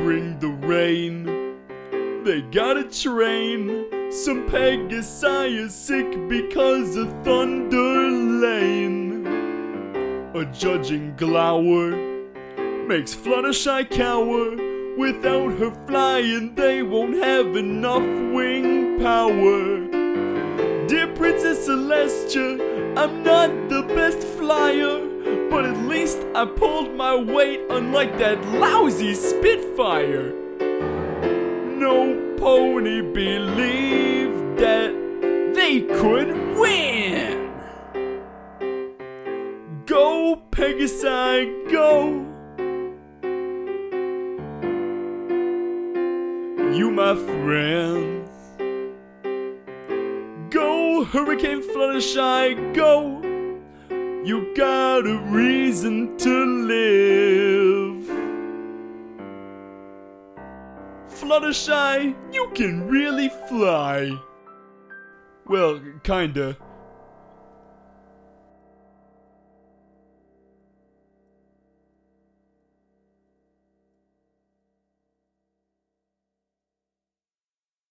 bring the rain. They gotta train. Some Pegasi are sick because of Thunder Lane. A judging glower makes Fluttershy cower. Without her flying, they won't have enough wing power. Dear Princess Celestia, I'm not the best flyer, but at least I pulled my weight, unlike that lousy Spitfire. No pony believed that they could win. Go Pegasi, go! You my friends. Go Hurricane Fluttershy, go! You got a reason to live. Fluttershy, you can really fly. Well, kinda.